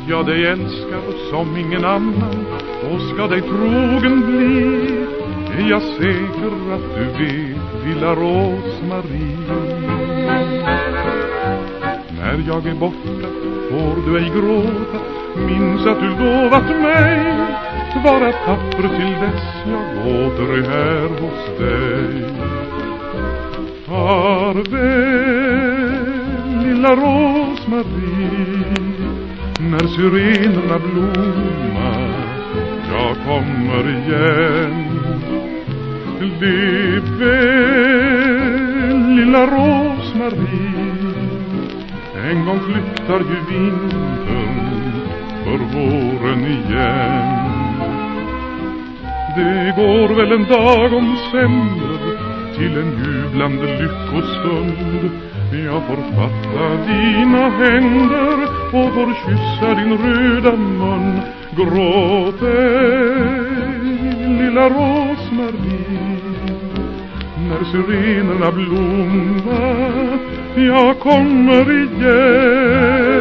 jag dig älskar som ingen annan och ska dig trogen bli. Är jag säker att du vet, lilla Rosmarie. När jag är borta får du ej gråta, minns att du lovat mig vara tapper till dess jag åter är här hos dig. Farväl, lilla Rosmarie, när syrenerna blommar, jag kommer igen. Lev väl, lilla Rosmarie, en gång flyttar ju vintern för våren igen. Det går väl en dag om sänder till en jublande lyckostund. Jag får fatta dina händer och får kyssa din röda mun. Gråt ej, lilla Rosmarie, när syrenerna blommar, jag kommer igen.